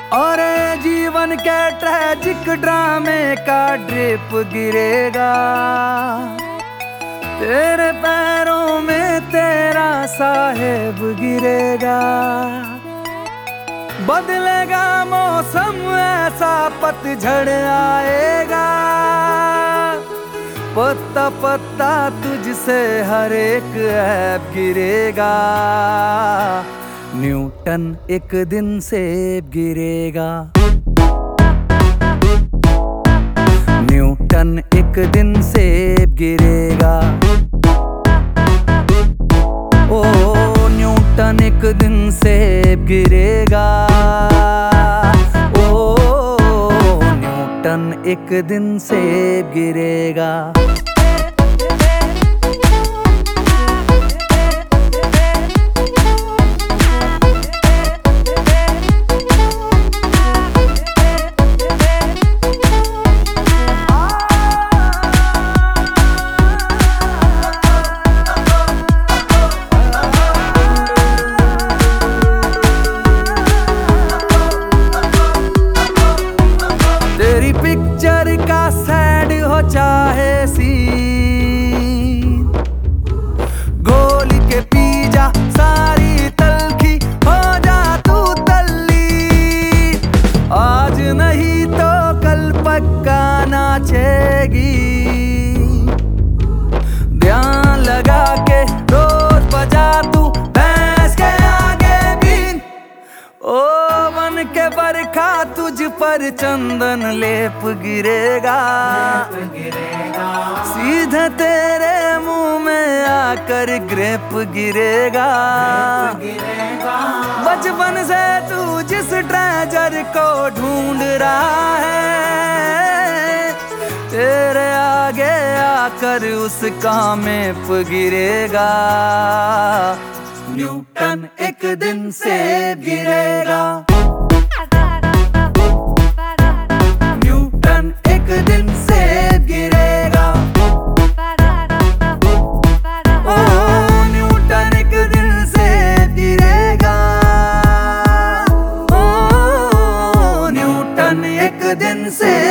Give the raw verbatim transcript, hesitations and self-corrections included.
और जीवन के ट्रैजिक ड्रामे का ड्रिप गिरेगा, तेरे पैरों में तेरा साहेब गिरेगा। बदलेगा मौसम ऐसा पतझड़ आएगा, पत्ता पत्ता तुझसे हर एक ऐब गिरेगा। न्यूटन एक दिन सेब गिरेगा, न्यूटन एक दिन सेब गिरेगा। ओ न्यूटन एक दिन सेब गिरेगा, ओ न्यूटन एक दिन सेब गिरेगा। तेरी पिक्चर का सैड हो चाहे सीन, गोली के पी जा सारी तलखी हो जा तू तल्ली। आज नहीं तो कल पक्का नाचेगी, ध्यान लगा के रोज बजा तू भैंस के आगे बीन। ओ बन के बरखा तुझ पर चंदन लेप गिरेगा, सीधे तेरे मुंह में आकर ग्रेप गिरेगा। बचपन से तू जिस ट्रेजर को ढूंढ रहा है, तेरे आगे आकर उसका मेप गिरेगा। न्यूटन एक दिन सेब गिरेगा, न्यूटन एक दिन सेब गिरेगा। ओ न्यूटन एक दिन सेब गिरेगा, ओ न्यूटन एक दिन सेब